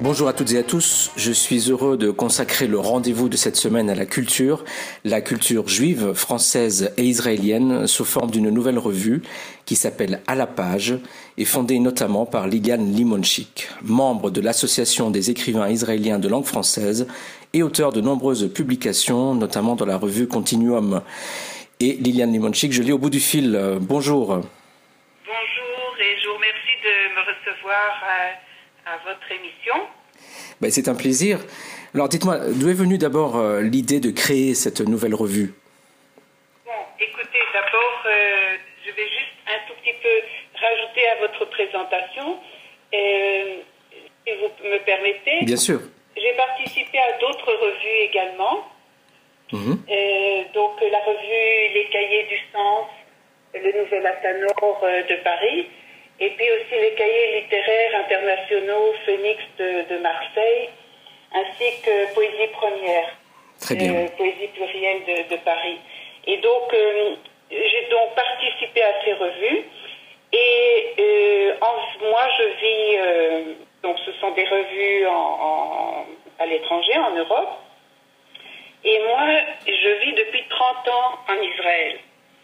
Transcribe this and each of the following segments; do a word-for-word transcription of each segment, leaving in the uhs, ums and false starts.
Bonjour à toutes et à tous, je suis heureux de consacrer le rendez-vous de cette semaine à la culture, la culture juive, française et israélienne sous forme d'une nouvelle revue qui s'appelle À la page et fondée notamment par Liliane Limonchik, membre de l'Association des écrivains israéliens de langue française et auteur de nombreuses publications, notamment dans la revue Continuum. Et Liliane Limonchik, je lis au bout du fil. Bonjour. Bonjour et je vous remercie de me recevoir à... à votre émission. Ben, c'est un plaisir. Alors dites-moi, d'où est venue d'abord euh, l'idée de créer cette nouvelle revue? Bon, écoutez, d'abord, euh, je vais juste un tout petit peu rajouter à votre présentation, euh, si vous me permettez. Bien sûr. J'ai participé à d'autres revues également. Mmh. Euh, donc la revue Les Cahiers du Sens, le Nouvel Athanor euh, de Paris. Et puis aussi les cahiers littéraires internationaux Phoenix de, de Marseille, ainsi que Poésie Première, Très bien. Euh, Poésie Plurielle de, de Paris. Et donc, euh, j'ai donc participé à ces revues. Et euh, en, moi, je vis, euh, donc ce sont des revues en, en, à l'étranger, en Europe. Et moi, je vis depuis trente ans en Israël.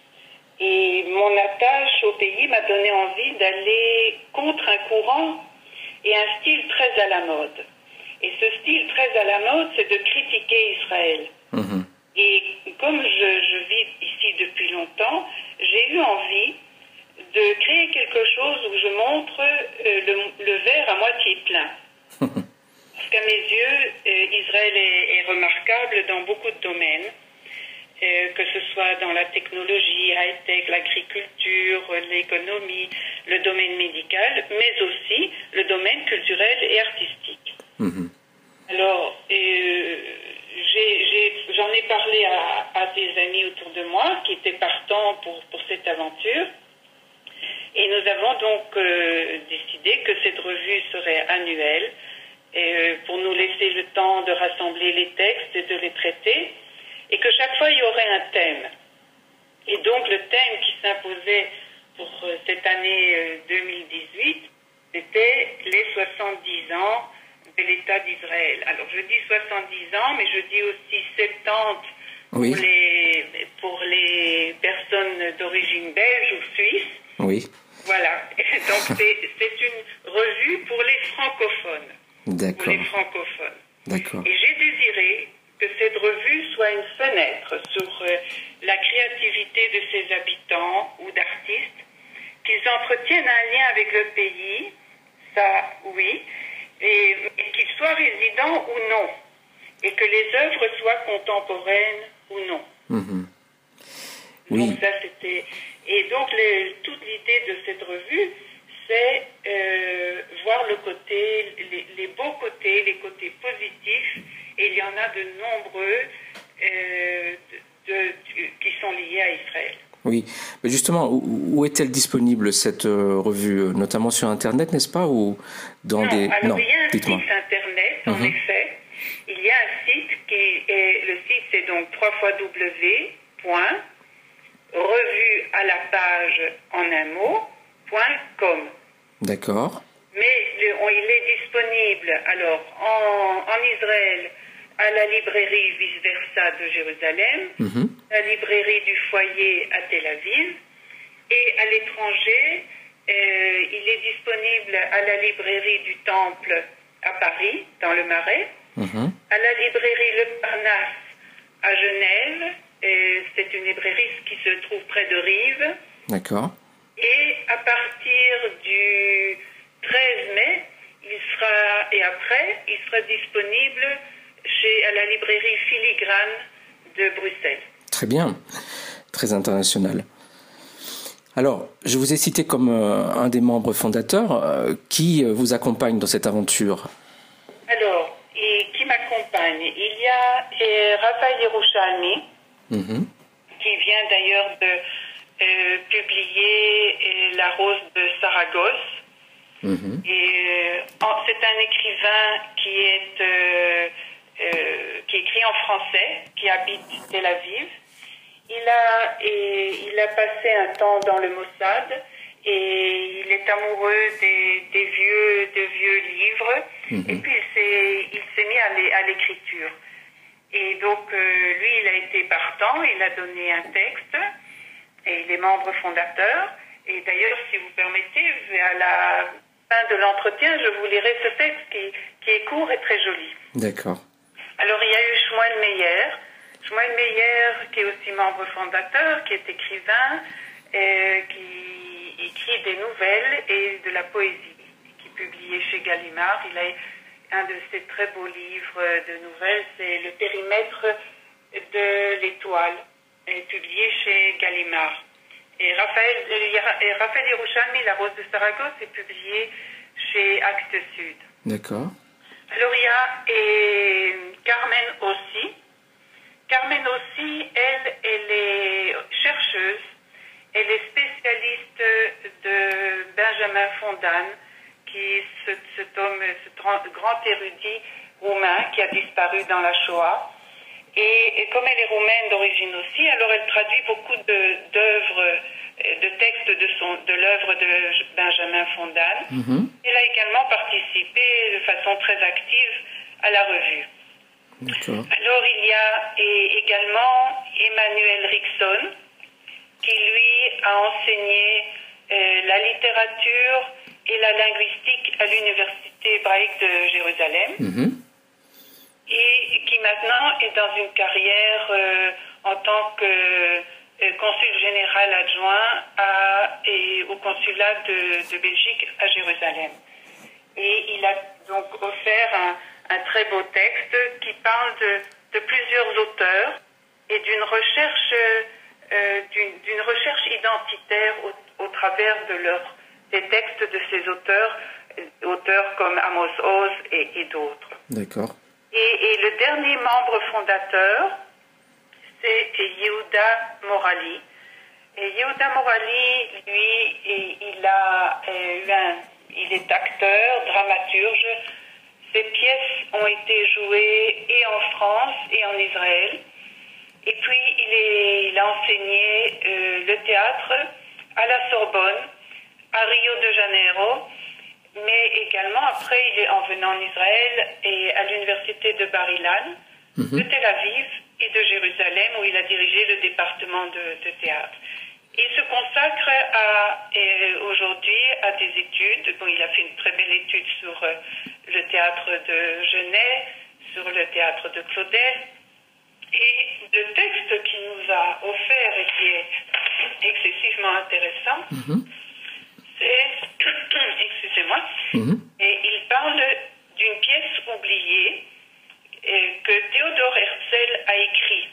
Et mon attache au pays m'a donné envie d'aller contre un courant et un style très à la mode. Et ce style très à la mode, c'est de critiquer Israël. Mmh. Et comme je, je vis ici depuis longtemps, j'ai eu envie de créer quelque chose où je montre euh, le, le verre à moitié plein. Parce qu'à mes yeux, euh, Israël est, est remarquable dans beaucoup de domaines. Euh, que ce soit dans la technologie, high-tech, l'agriculture, l'économie, le domaine médical, mais aussi le domaine culturel et artistique. Mmh. Alors, euh, j'ai, j'ai, j'en ai parlé à, à des amis autour de moi qui étaient partants pour, pour cette aventure. Et nous avons donc euh, décidé que cette revue serait annuelle euh, pour nous laisser le temps de rassembler les textes et de les traiter. Et que chaque fois, il y aurait un thème. Et donc, le thème qui s'imposait pour cette année deux mille dix-huit, c'était les soixante-dix ans de l'État d'Israël. Alors, je dis soixante-dix ans, mais je dis aussi soixante-dix oui. pour, les, pour les personnes d'origine belge ou suisse. Oui. Voilà. Donc, c'est, c'est une revue pour les francophones. D'accord. Pour les francophones. D'accord. Et j'ai désiré que cette revue soit une fenêtre sur euh, la créativité de ses habitants ou d'artistes, qu'ils entretiennent un lien avec le pays, ça oui, et, et qu'ils soient résidents ou non, et que les œuvres soient contemporaines ou non. Mmh. Oui. Donc ça c'était... Et donc les, toute l'idée de cette revue, c'est euh, voir le côté, les, les beaux côtés, les côtés positifs. Et il y en a de nombreux euh, de, de, de, qui sont liés à Israël. Oui, mais justement, où, où est-elle disponible cette euh, revue, notamment sur Internet, n'est-ce pas, ou dans non, des alors non, il y a un dites-moi. site Internet, en mmh. effet. Il y a un site qui est le site, c'est donc w w w point revue à la page en un mot point com. D'accord. Mais le, on, il est disponible alors en, en Israël à la librairie Vice Versa de Jérusalem, mmh. la librairie du Foyer à Tel Aviv, et à l'étranger, euh, il est disponible à la librairie du Temple à Paris, dans le Marais, mmh. à la librairie Le Parnasse à Genève, et c'est une librairie qui se trouve près de Rives. D'accord. Et à partir du treize mai, il sera, et après, il sera disponible chez, à la librairie Filigrane de Bruxelles. Très bien, très international. Alors, je vous ai cité comme euh, un des membres fondateurs. Euh, qui vous accompagne dans cette aventure? Alors, et qui m'accompagne? Il y a euh, Raphaël Yerushalmi, mmh. qui vient d'ailleurs de euh, publier euh, La Rose de Saragosse. Mmh. Et euh, c'est un écrivain qui est euh, euh, qui écrit en français, qui habite Tel Aviv. Il a et, il a passé un temps dans le Mossad et il est amoureux des, des vieux, des vieux livres. Mmh. Et puis il s'est, il s'est mis à l'écriture. Et donc euh, lui, il a été partant, il a donné un texte, et il est membre fondateur. Et d'ailleurs, si vous permettez, à la fin de l'entretien, je vous lirai ce texte qui, qui est court et très joli. D'accord. Alors il y a eu Shmuel Meyer, Shmuel Meyer qui est aussi membre fondateur, qui est écrivain, euh, qui écrit des nouvelles et de la poésie, qui est publié chez Gallimard. Il a un de ses très beaux livres de nouvelles, c'est Le périmètre de l'étoile, publié chez Gallimard. Et Raphaël, et Raphaël Yerushalmi, La Rose de Saragosse, est publié chez Actes Sud. D'accord. Alors il y a et Carmen aussi. Carmen aussi, elle, elle est chercheuse, elle est spécialiste de Benjamin Fondan, qui est ce, cet homme, ce grand érudit roumain qui a disparu dans la Shoah. Et, et comme elle est roumaine d'origine aussi, alors elle traduit beaucoup de, d'œuvres, de textes de, son, de l'œuvre de Benjamin Fondan. Mm-hmm. Elle a également participé de façon très active à la revue. D'accord. Alors il y a et également Emmanuel Rickson, qui lui a enseigné euh, la littérature et la linguistique à l'Université hébraïque de Jérusalem. Mm-hmm. Et qui maintenant est dans une carrière euh, en tant que euh, consul général adjoint à, et au consulat de, de Belgique à Jérusalem. Et il a donc offert un, un très beau texte qui parle de, de plusieurs auteurs et d'une recherche, euh, d'une, d'une recherche identitaire au, au travers de leur, des textes de ces auteurs, auteurs comme Amos Oz et, et d'autres. D'accord. Et, et le dernier membre fondateur, c'est Yehuda Morali. Et Yehuda Morali, lui, il a eu un, il est acteur, dramaturge. Ses pièces ont été jouées et en France et en Israël. Et puis il, est, il a enseigné euh, le théâtre à la Sorbonne, à Rio de Janeiro. Mais également, après, il est en venant en Israël et à l'université de Bar Ilan, mm-hmm. de Tel Aviv et de Jérusalem, où il a dirigé le département de, de théâtre. Il se consacre à, et aujourd'hui à des études. Bon, il a fait une très belle étude sur euh, le théâtre de Genève, sur le théâtre de Claudel. Et le texte qu'il nous a offert et qui est excessivement intéressant, mm-hmm. excusez-moi, mmh. et il parle d'une pièce oubliée euh, que Théodore Herzl a écrite.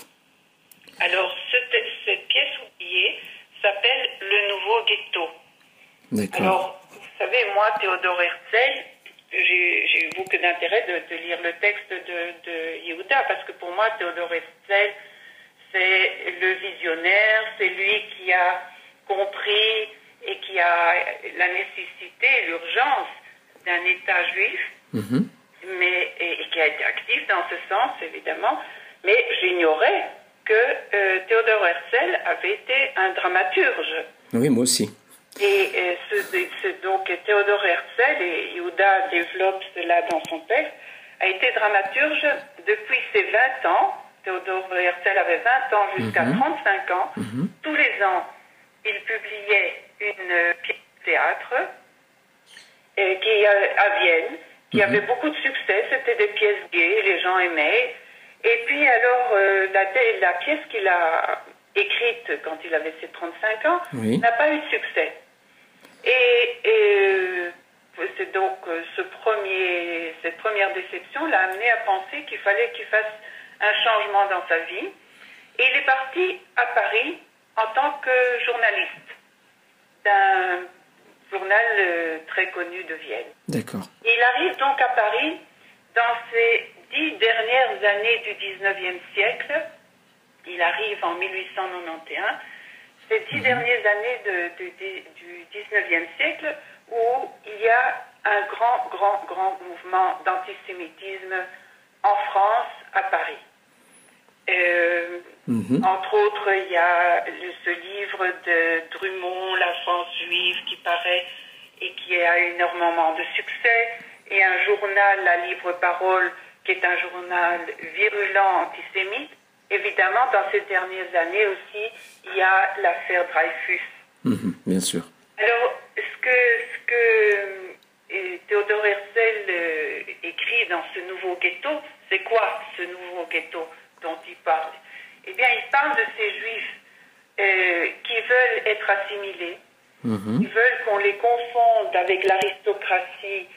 Alors, cette, cette pièce oubliée s'appelle Le Nouveau Ghetto. D'accord. Alors, vous savez, moi, Théodore Herzl, j'ai, j'ai eu beaucoup d'intérêt de, de lire le texte de, de Yehuda, parce que pour moi, Théodore Herzl, c'est le visionnaire, c'est lui qui a compris et qui a la nécessité, l'urgence d'un État juif, mmh. mais, et, et qui a été actif dans ce sens, évidemment, mais j'ignorais que euh, Théodore Herzl avait été un dramaturge. Oui, moi aussi. Et euh, ce, ce, donc Théodore Herzl, et Yehuda développe cela dans son texte, a été dramaturge depuis ses vingt ans. Théodore Herzl avait vingt ans jusqu'à mmh. trente-cinq ans. Mmh. Tous les ans, il publiait une pièce de théâtre et qui, à Vienne, qui mmh. avait beaucoup de succès. C'était des pièces gaies, les gens aimaient. Et puis alors, euh, la, la pièce qu'il a écrite quand il avait ses trente-cinq ans oui. n'a pas eu de succès. Et, et c'est donc ce premier, cette première déception l'a amené à penser qu'il fallait qu'il fasse un changement dans sa vie. Et il est parti à Paris en tant que journaliste d'un journal euh, très connu de Vienne. D'accord. Il arrive donc à Paris dans ces dix dernières années du dix-neuvième siècle. Il arrive en mille huit cent quatre-vingt-onze. Ces dix mmh. dernières années de, de, de, du dix-neuvième siècle où il y a un grand, grand, grand mouvement d'antisémitisme en France, à Paris. Euh, Mmh. Entre autres, il y a le, ce livre de Drummond, La France juive, qui paraît et qui a énormément de succès, et un journal, La Libre Parole, qui est un journal virulent antisémite. Évidemment, dans ces dernières années aussi, il y a l'affaire Dreyfus. Mmh, bien sûr. Alors, ce que, ce que euh, Théodore Herzl euh, écrit dans ce nouveau ghetto, c'est quoi ce nouveau ghetto dont il parle? Eh bien, il parle de ces juifs euh, qui veulent être assimilés, mmh. qui veulent qu'on les confonde avec l'aristocratie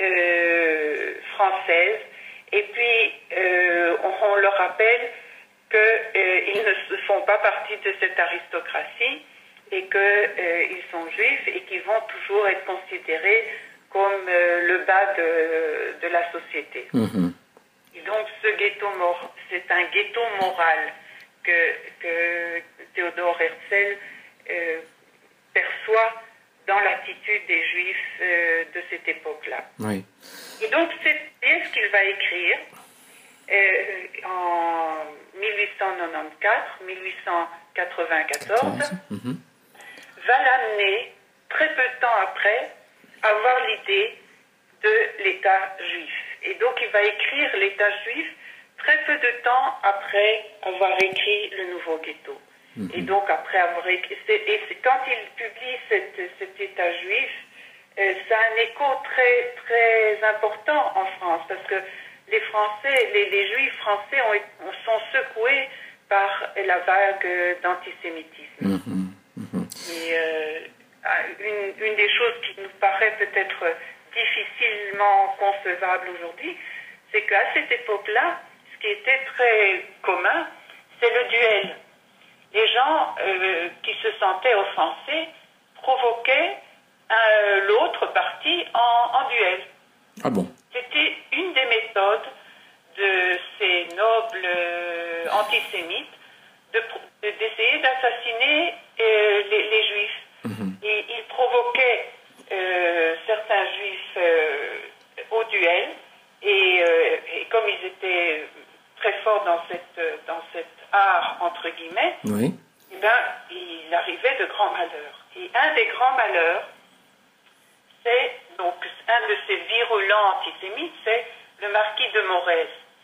euh, française, et puis euh, on, on leur rappelle qu'ils euh, ne font pas partie de cette aristocratie et qu'ils euh, sont juifs et qu'ils vont toujours être considérés comme euh, le bas de, de la société. Mmh. Et donc ce ghetto, c'est un ghetto moral que, que Théodore Herzl euh, perçoit dans l'attitude des Juifs euh, de cette époque-là. Oui. Et donc c'est bien ce qu'il va écrire euh, en mille huit cent quatre-vingt-quatorze mille huit cent quatre-vingt-quatorze, mmh. va l'amener, très peu de temps après, à avoir l'idée de l'État juif. Et donc il va écrire l'État juif très peu de temps après avoir écrit le nouveau ghetto. Mmh. Et donc après avoir écrit... Et quand il publie cette, cet État juif, euh, ça a un écho très, très important en France, parce que les Français, les, les Juifs français ont, sont secoués par la vague d'antisémitisme. Mmh. Mmh. Et euh, une, une des choses qui nous paraît peut-être difficilement concevable aujourd'hui, c'est qu'à cette époque-là, ce qui était très commun, c'est le duel. Les gens euh, qui se sentaient offensés provoquaient euh, l'autre partie en, en duel. Ah bon? C'était une des méthodes de ces nobles euh, antisémites de, de, d'essayer d'assassiner euh, les, les juifs. Mmh. Et ils provoquaient euh, certains juifs euh, au duel, et, euh, et comme ils étaient très forts dans cette dans cet art entre guillemets, oui. eh ben, il arrivait de grands malheurs. Et un des grands malheurs, c'est donc un de ces virulents antisémites, c'est le marquis de Morez.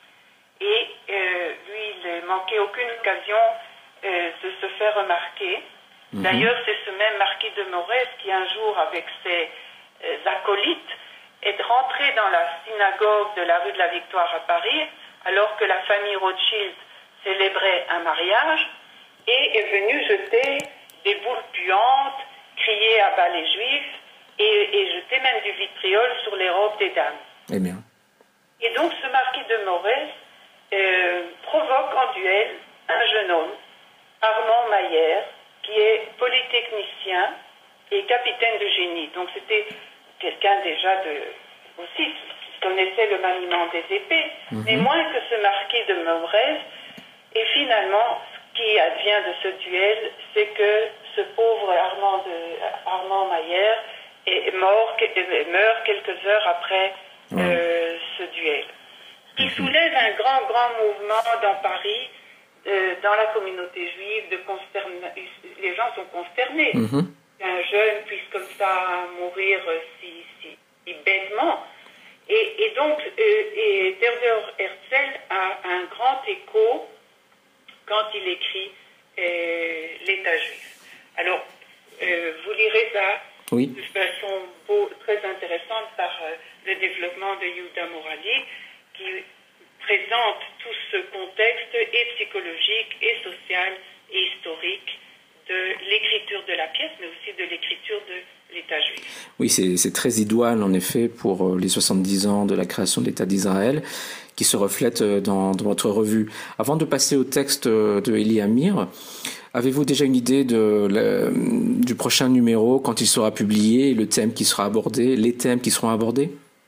Et euh, lui, il ne manquait aucune occasion euh, de se faire remarquer. Mmh. D'ailleurs, c'est ce même marquis de Morez qui, un jour, avec ses euh, acolytes, est rentré dans la synagogue de la rue de la Victoire à Paris, alors que la famille Rothschild célébrait un mariage, et est venu jeter des boules puantes, crier à bas les Juifs, et, et jeter même du vitriol sur les robes des dames. Eh bien. Et donc, ce marquis de Morez euh, provoque en duel un jeune homme, Armand Mayer, qui est polytechnicien et capitaine de génie. Donc c'était quelqu'un déjà de aussi qui connaissait le maniement des épées, mmh. mais moins que ce marquis de Morez. Et finalement, ce qui advient de ce duel, c'est que ce pauvre Armand, de, Armand Mayer est mort, meurt quelques heures après mmh. euh, ce duel. Ce qui mmh. soulève un grand, grand mouvement dans Paris. Euh, dans la communauté juive, de consterna... les gens sont consternés. Mmh. Qu'un jeune puisse comme ça mourir si, si, si bêtement. Et, et donc, euh, et Théodore Herzl a un grand écho quand il écrit euh, l'État juif. Alors, euh, vous lirez ça oui. de façon beau, très intéressante par euh, le développement de Yehuda Morali, qui présente tout ce contexte et psychologique et social et historique de l'écriture de la pièce, mais aussi de l'écriture de l'État juif. Oui, c'est, c'est très idoine en effet pour les soixante-dix ans de la création de l'État d'Israël, qui se reflète dans, dans votre revue. Avant de passer au texte de Eli Amir, avez-vous déjà une idée de la, du prochain numéro, quand il sera publié, le thème qui sera abordé, les thèmes qui seront abordés?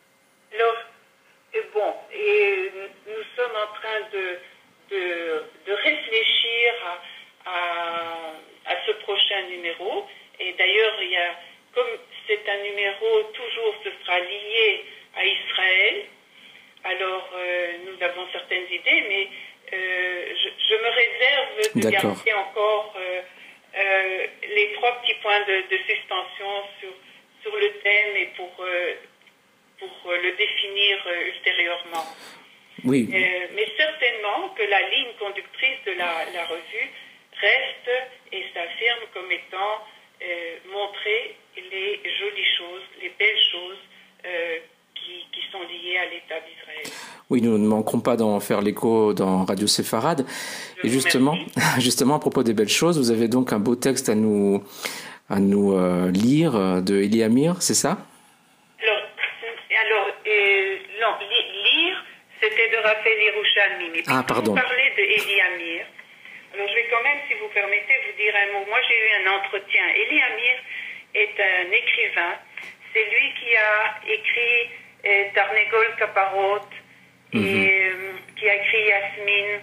En train de, de, de réfléchir à, à, à ce prochain numéro. Et d'ailleurs, il y a, comme c'est un numéro, toujours ce sera lié à Israël, alors euh, nous avons certaines idées, mais euh, je, je me réserve de garder encore euh, euh, les trois petits points de, de suspension sur, sur le thème et pour, euh, pour le définir euh, ultérieurement. Oui. Euh, mais certainement que la ligne conductrice de la, la revue reste et s'affirme comme étant euh, montrer les jolies choses, les belles choses euh, qui, qui sont liées à l'État d'Israël. Oui, nous ne manquerons pas d'en faire l'écho dans Radio Séfarade. Et justement, justement, à propos des belles choses, vous avez donc un beau texte à nous, à nous euh, lire de Eli Amir, c'est ça? Alors, alors euh, non, lire, c'était de Raphaël Yerushalmi. Mais ah, pardon. Vous parlez de Eli Amir. Alors, je vais quand même, si vous permettez, vous dire un mot. Moi, j'ai eu un entretien. Eli Amir est un écrivain. C'est lui qui a écrit euh, Tarnegol Kaparot, et mm-hmm. euh, qui a écrit Yasmine.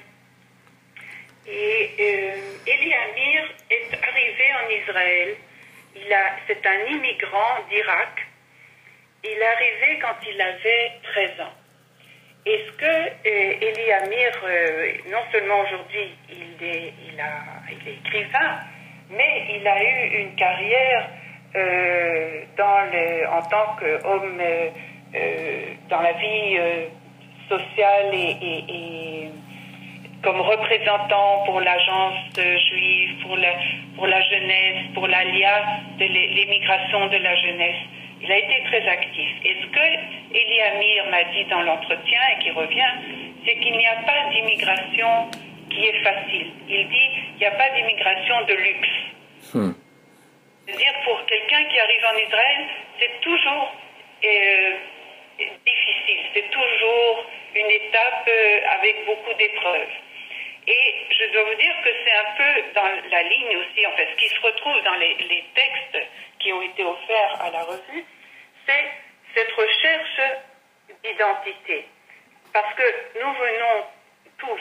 Et euh, Eli Amir est arrivé en Israël. Il a, c'est un immigrant d'Irak. Il est arrivé quand il avait treize ans. Est-ce que euh, Eli Amir, euh, non seulement aujourd'hui il est, il, a, il est écrivain, mais il a eu une carrière euh, dans le, en tant qu'homme euh, euh, dans la vie euh, sociale et, et, et comme représentant pour l'agence juive, pour la, pour la jeunesse, pour l'Alia, de l'émigration de la jeunesse. Il a été très actif. Et ce que Eli Amir m'a dit dans l'entretien et qui revient, c'est qu'il n'y a pas d'immigration qui est facile. Il dit qu'il n'y a pas d'immigration de luxe. Hmm. C'est-à-dire pour quelqu'un qui arrive en Israël, c'est toujours euh, difficile. C'est toujours une étape euh, avec beaucoup d'épreuves. Et je dois vous dire que c'est un peu dans la ligne aussi, en fait, ce qui se retrouve dans les, les textes qui ont été offerts à la revue, c'est cette recherche d'identité. Parce que nous venons tous,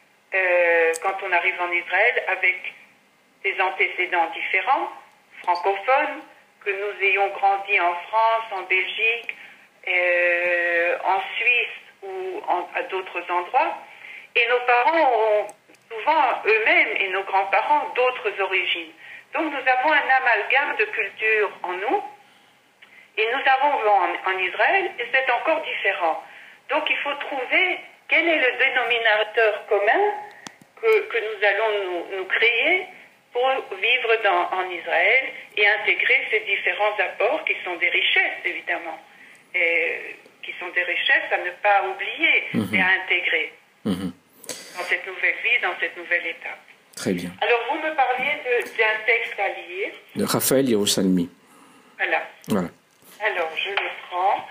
euh, quand on arrive en Israël, avec des antécédents différents, francophones, que nous ayons grandi en France, en Belgique, euh, en Suisse ou en, à d'autres endroits. Et nos parents ont souvent eux-mêmes et nos grands-parents d'autres origines. Donc nous avons un amalgame de culture en nous, et nous avons en, en Israël, et c'est encore différent. Donc il faut trouver quel est le dénominateur commun que, que nous allons nous, nous créer pour vivre dans, en Israël et intégrer ces différents apports qui sont des richesses, évidemment, et, qui sont des richesses à ne pas oublier mmh. et à intégrer. Mmh. Dans cette nouvelle vie, dans cette nouvelle étape. Très bien. Alors, vous me parliez d'un texte à lire. De Raphaël Yerushalmi. Voilà. Voilà. Alors, je le prends.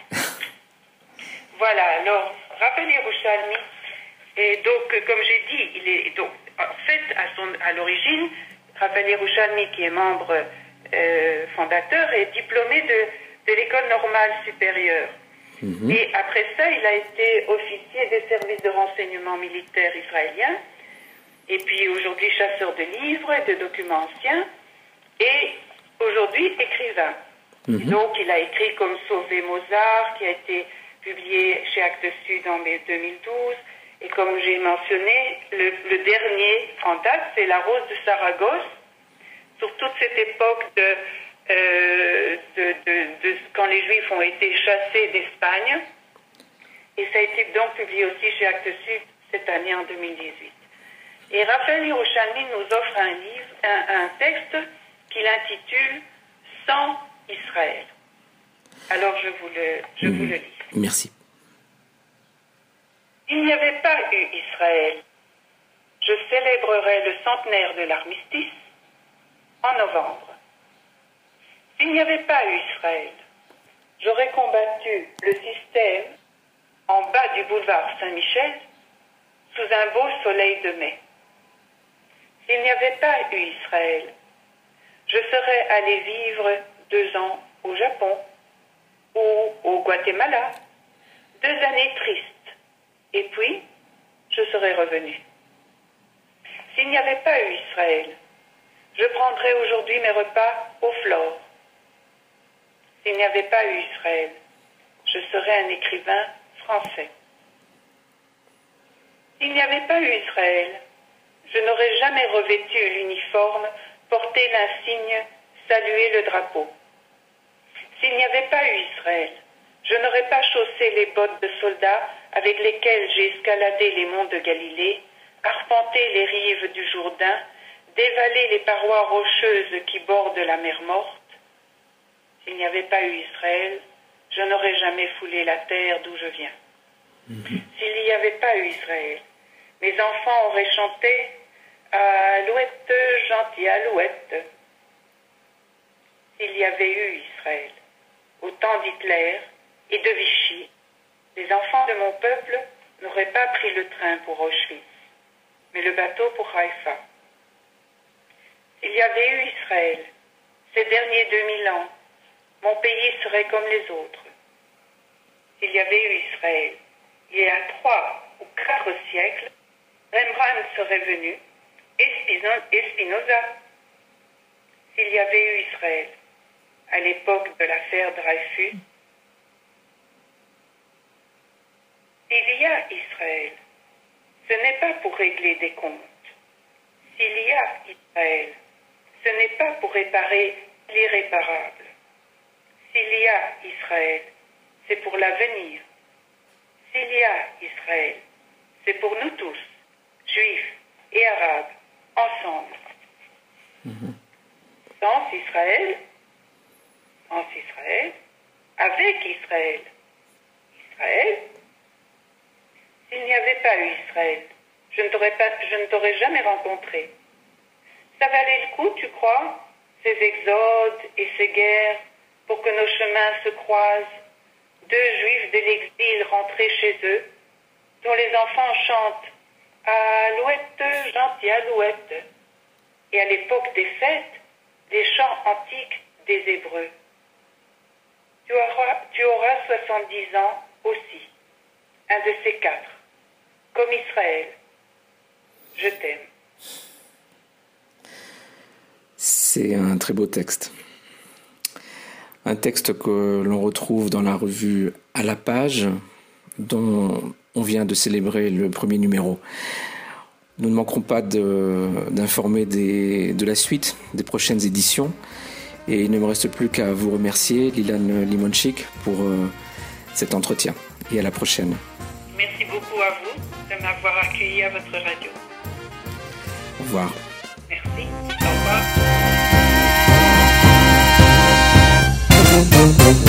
Voilà, alors, Raphaël Yerushalmi, et donc, comme j'ai dit, il est donc, en fait, à, son, à l'origine, Raphaël Yerushalmi, qui est membre euh, fondateur, est diplômé de, de l'école normale supérieure. Mmh. Et après ça, il a été officier des services de renseignement militaire israélien, et puis aujourd'hui chasseur de livres et de documents anciens, et aujourd'hui écrivain. Mmh. Donc il a écrit comme Sauver Mozart, qui a été publié chez Actes Sud en mai deux mille douze, et comme j'ai mentionné, le, le dernier en date, c'est La Rose de Saragosse, sur toute cette époque de... Euh, de, de, de quand les Juifs ont été chassés d'Espagne, et ça a été donc publié aussi chez Actes Sud cette année en deux mille dix-huit. Et Raphaël Yerushalmi nous offre un livre, un, un texte qu'il intitule Sans Israël. Alors je vous le, je mmh. vous le lis. Merci. S'il n'y avait pas eu Israël, je célébrerais le centenaire de l'armistice en novembre. S'il n'y avait pas eu Israël, j'aurais combattu le système en bas du boulevard Saint-Michel sous un beau soleil de mai. S'il n'y avait pas eu Israël, je serais allé vivre deux ans au Japon ou au Guatemala, deux années tristes, et puis je serais revenu. S'il n'y avait pas eu Israël, je prendrais aujourd'hui mes repas au Flore. S'il n'y avait pas eu Israël, je serais un écrivain français. S'il n'y avait pas eu Israël, je n'aurais jamais revêtu l'uniforme, porté l'insigne, salué le drapeau. S'il n'y avait pas eu Israël, je n'aurais pas chaussé les bottes de soldats avec lesquelles j'ai escaladé les monts de Galilée, arpenté les rives du Jourdain, dévalé les parois rocheuses qui bordent la mer morte. S'il n'y avait pas eu Israël, je n'aurais jamais foulé la terre d'où je viens. Mm-hmm. S'il n'y avait pas eu Israël, mes enfants auraient chanté « Alouette, gentille alouette ». S'il y avait eu Israël, au temps d'Hitler et de Vichy, les enfants de mon peuple n'auraient pas pris le train pour Auschwitz, mais le bateau pour Haïfa. S'il y avait eu Israël, ces derniers deux mille ans, mon pays serait comme les autres. S'il y avait eu Israël, il y a trois ou quatre siècles, Rembrandt serait venu, et Spinoza. S'il y avait eu Israël, à l'époque de l'affaire Dreyfus, s'il y a Israël, ce n'est pas pour régler des comptes. S'il y a Israël, ce n'est pas pour réparer l'irréparable. S'il y a Israël, c'est pour l'avenir. S'il y a Israël, c'est pour nous tous, juifs et arabes, ensemble. Mm-hmm. Sans Israël, sans Israël, avec Israël. Israël, s'il n'y avait pas eu Israël, je ne t'aurais pas, je ne t'aurais jamais rencontré. Ça valait le coup, tu crois, ces exodes et ces guerres, pour que nos chemins se croisent, deux juifs de l'exil rentrés chez eux, dont les enfants chantent « Alouette, gentille alouette », et à l'époque des fêtes, les chants antiques des Hébreux. Tu auras, tu auras soixante-dix ans aussi, un de ces quatre, comme Israël. Je t'aime. C'est un très beau texte. Un texte que l'on retrouve dans la revue À la page, dont on vient de célébrer le premier numéro. Nous ne manquerons pas de, d'informer des, de la suite, des prochaines éditions. Et il ne me reste plus qu'à vous remercier, Lilane Limonchik, pour euh, cet entretien. Et à la prochaine. Merci beaucoup à vous de m'avoir accueilli à votre radio. Au revoir. Merci. Au revoir.